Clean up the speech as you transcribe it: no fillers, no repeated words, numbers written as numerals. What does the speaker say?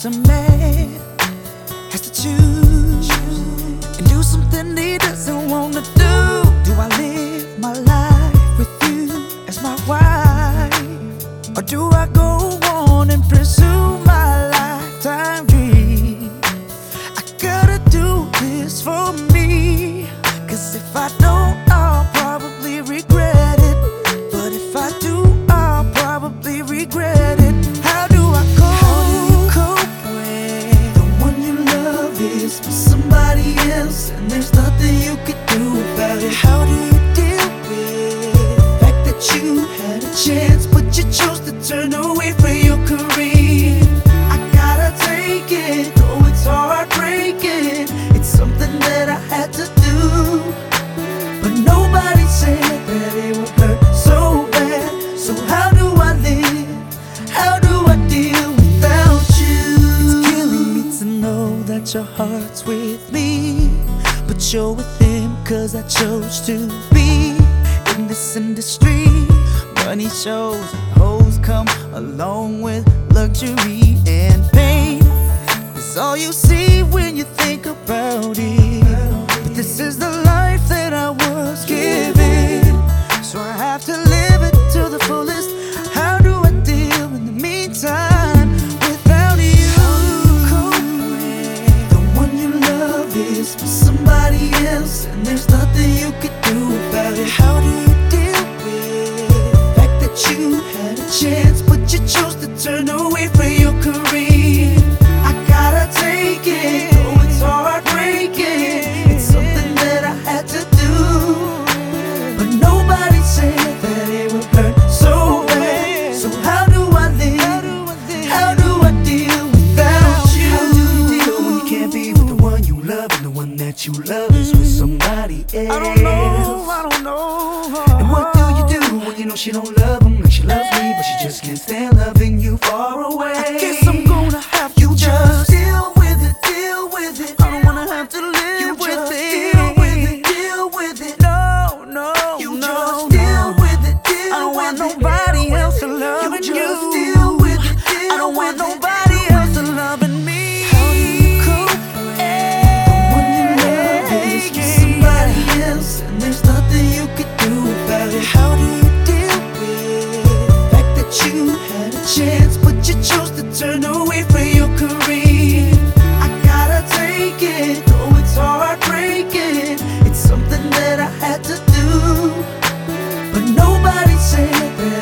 Sometimes a man has to choose and do something he doesn't want to do. Do I live my life with you as my wife, or do I go on and pursue my lifetime dream? I gotta do this for me, 'cause if I don't, I'll probably regret it. But if I do, I'll probably regret it. How do I cope? How do you cope when the one you love is with somebody else and there's nothing you can do about it? How do you deal with the fact that you had a chance but you chose to turn away from your career? I gotta take it, though it's heartbreaking. It's something that I had to do, but nobody said that it would hurt so bad. So how do I live? How do I deal without you? It's killing me to know that your heart's with me, but you're with him 'cause I chose to be in this industry. Money shows, hoes come along with luxury and pain. It's all you see when you think about it. But this is the life that I was given, so I have to live it to the fullest. How do I deal in the meantime without you? How do you cope when the one you love is with somebody else and there's nothing you can do about it? How do you deal with the fact that you had a chance but you chose to turn away from your career? I gotta take it, though it's heartbreaking. It's something that I had to do, but nobody said that it would hurt so bad. So how do I live? How do I deal without you? How do you deal when you can't be with the one you love and the one that you love is with somebody else? I don't know. And what do you do when you know she don't love him like she loves me, but she just can't stand loving you far away? I guess I'm gonna have to just deal with it. I don't wanna have to live with it. Deal with it. No. You just deal with it. I don't want nobody else to love you. Deal with it. I don't want nobody else to loving me. How do you cope when the one you love is with somebody else and there's nothing you can do about it? How do you deal with the fact that you had a chance but you chose to turn away from your career? I gotta take it, though it's heartbreaking. It's something that I had to do, but nobody said that